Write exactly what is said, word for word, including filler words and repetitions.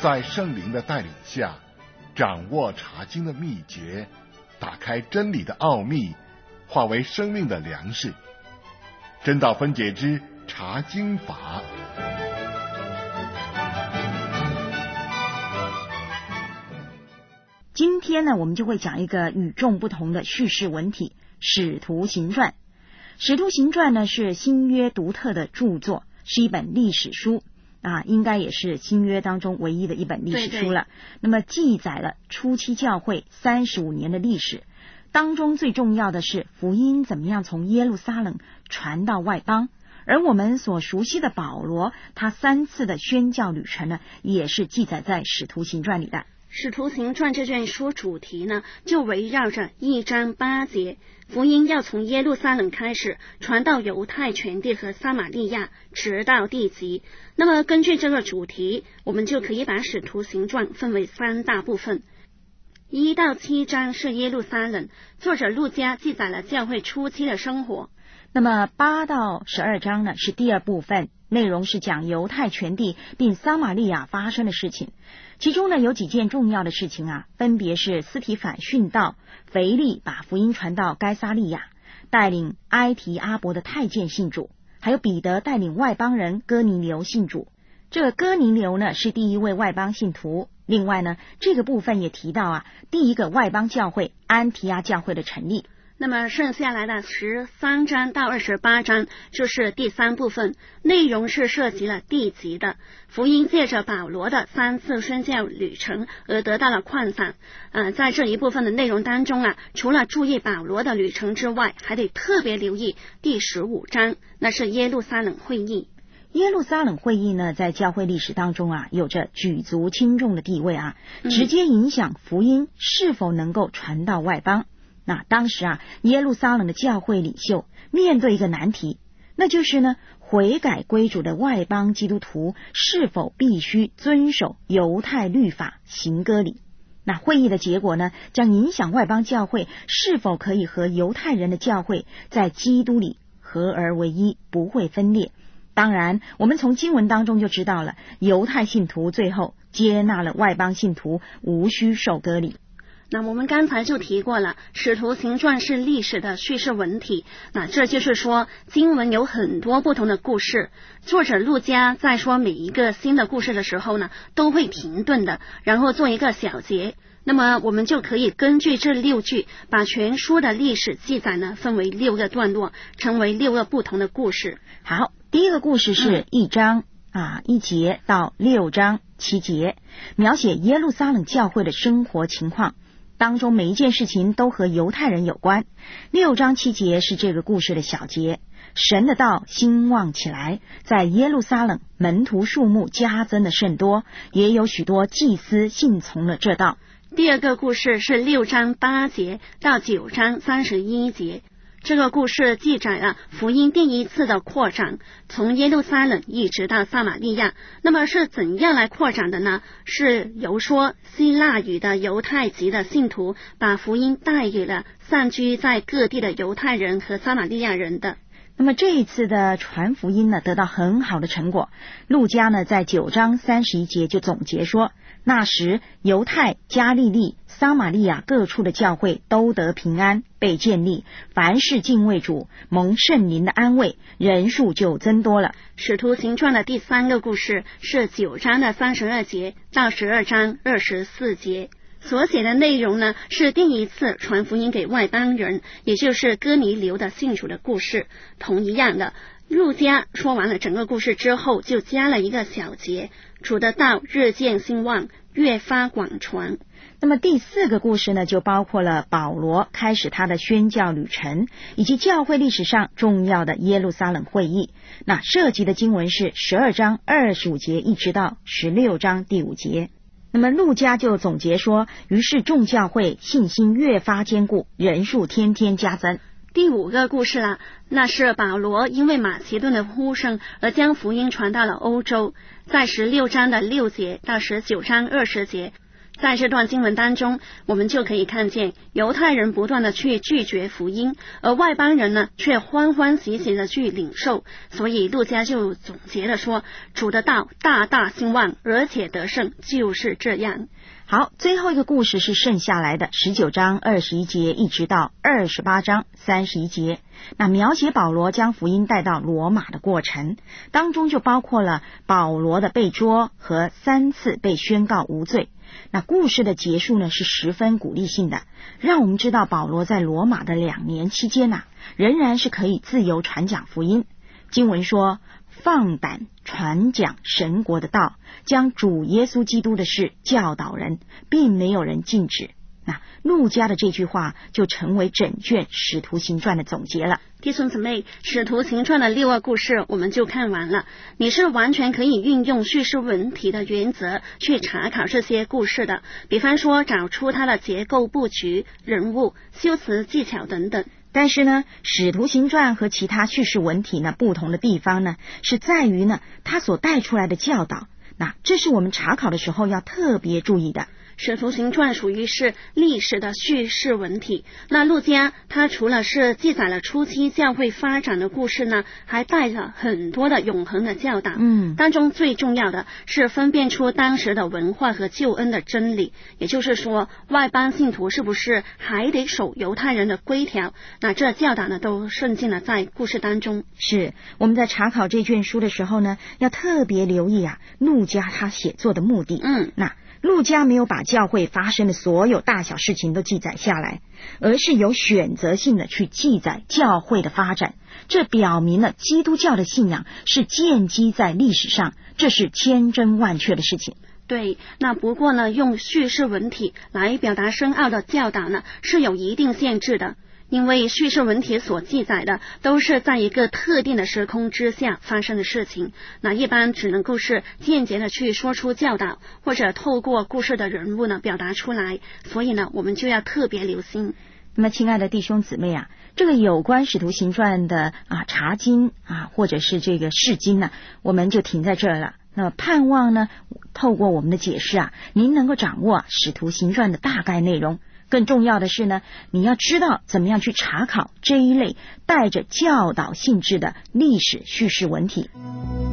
在圣灵的带领下，掌握查经的秘诀，打开真理的奥秘，化为生命的粮食。真道分解之查经法。 今天呢，我们就会讲一个与众不同的叙事文体《使徒行传》。《使徒行传》呢是新约独特的著作，是一本历史书啊，应该也是新约当中唯一的一本历史书了。对对，那么记载了初期教会三十五年的历史，当中最重要的是福音怎么样从耶路撒冷传到外邦。而我们所熟悉的保罗，他三次的宣教旅程呢，也是记载在《使徒行传》里的。 使徒行传这卷书主题呢，就围绕着一章八节，福音要从耶路撒冷开始，传到犹太全地和撒玛利亚，直到地极。那么根据这个主题，我们就可以把使徒行传分为三大部分。一到七章是耶路撒冷，作者路加记载了教会初期的生活。 那么八到十二章呢，是第二部分，内容是讲犹太全地并撒玛利亚发生的事情。其中呢有几件重要的事情啊，分别是司提反殉道，腓力把福音传到该撒利亚，带领埃提阿伯的太监信主，还有彼得带领外邦人哥尼流信主。这个哥尼流呢是第一位外邦信徒。另外呢，这个部分也提到啊，第一个外邦教会安提阿教会的成立。 那么剩下来的十三章到二十八章就是第三部分，内容是涉及了地级的福音，借着保罗的三次宣教旅程而得到了扩散。呃，在这一部分的内容当中啊，除了注意保罗的旅程之外，还得特别留意第十五章，那是耶路撒冷会议。 耶路撒冷会议呢，在教会历史当中啊，有着举足轻重的地位啊，直接影响福音是否能够传到外邦。那当时啊，耶路撒冷的教会领袖面对一个难题，那就是呢，悔改归主的外邦基督徒是否必须遵守犹太律法行割礼。那会议的结果呢，将影响外邦教会是否可以和犹太人的教会在基督里合而为一，不会分裂。当然我们从经文当中就知道了，犹太信徒最后接纳了外邦信徒，无需受割礼。 那我们刚才就提过了，使徒行传是历史的叙事文体，那这就是说经文有很多不同的故事，作者路加在说每一个新的故事的时候呢，都会停顿的，然后做一个小结。那么我们就可以根据这六句，把全书的历史记载呢分为六个段落，成为六个不同的故事。 好，第一个故事是一章、嗯、啊一节到六章七节，描写耶路撒冷教会的生活情况，当中每一件事情都和犹太人有关。六章七节是这个故事的小节。神的道兴旺起来，在耶路撒冷门徒数目加增的甚多，也有许多祭司信从了这道。 第二个故事是六章八节到九章三十一节，这个故事记载了福音第一次的扩展，从耶路撒冷一直到撒玛利亚。那么是怎样来扩展的呢？是由说希腊语的犹太籍的信徒把福音带给了散居在各地的犹太人和撒玛利亚人的。 那么这一次的传福音呢，得到很好的成果。路加呢在九章三十一节就总结说，那时犹太、加利利、撒玛利亚各处的教会都得平安，被建立，凡事敬畏主，蒙圣灵的安慰，人数就增多了。 使徒行传的第三个故事是九章的三十二节到十二章二十四节，所写的内容呢，是第一次传福音给外邦人，也就是哥尼流的信主的故事。同一样的，路加说完了整个故事之后，就加了一个小节，主的道日渐兴旺，越发广传。 那么第四个故事呢，就包括了保罗开始他的宣教旅程，以及教会历史上重要的耶路撒冷会议。那涉及的经文是十二章二十五节一直到十六章第五节。那么路加就总结说，于是众教会信心越发坚固，人数天天加增。 第五个故事啦，那是保罗因为马其顿的呼声而将福音传到了欧洲。在十六章的六节到十九章二十节， 在这段经文当中，我们就可以看见犹太人不断的去拒绝福音，而外邦人呢却欢欢喜喜的去领受。所以路加就总结了说，主的道大大兴旺，而且得胜，就是这样。 好，最后一个故事是剩下来的十九章二十一节一直到二十八章三十一节，那描写保罗将福音带到罗马的过程，当中就包括了保罗的被捉和三次被宣告无罪。那故事的结束呢是十分鼓励性的，让我们知道保罗在罗马的两年期间呐、啊，仍然是可以自由传讲福音。经文说，放胆传讲神国的道，将主耶稣基督的事教导人，并没有人禁止。那路加的这句话就成为整卷使徒行传的总结了。 弟兄姊妹，使徒行传的六个故事我们就看完了，你是完全可以运用叙事文体的原则去查考这些故事的，比方说找出它的结构布局、人物、修辞技巧等等。 但是呢，使徒行传和其他叙事文体呢不同的地方呢，是在于呢它所带出来的教导，那这是我们查考的时候要特别注意的。 使徒行传属于是历史的叙事文体，那路加他除了是记载了初期教会发展的故事呢，还带了很多的永恒的教导。 嗯， 当中最重要的是分辨出当时的文化和救恩的真理，也就是说外邦信徒是不是还得守犹太人的规条，那这教导呢都渗进了在故事当中。 是我们在查考这卷书的时候呢，要特别留意啊路加他写作的目的。 嗯， 那路加没有把教会发生的所有大小事情都记载下来，而是有选择性的去记载教会的发展，这表明了基督教的信仰是建基在历史上，这是千真万确的事情。 对，那不过呢，用叙事文体来表达深奥的教导呢，是有一定限制的。因为叙事文体所记载的都是在一个特定的时空之下发生的事情，那一般只能够是间接的去说出教导，或者透过故事的人物呢表达出来，所以呢我们就要特别留心。 那么亲爱的弟兄姊妹啊，这个有关使徒行传的啊查经啊或者是这个释经呢，我们就停在这儿了。那么盼望呢透过我们的解释啊，您能够掌握啊使徒行传的大概内容。更重要的是呢，你要知道怎么样去查考这一类带着教导性质的历史叙事文体。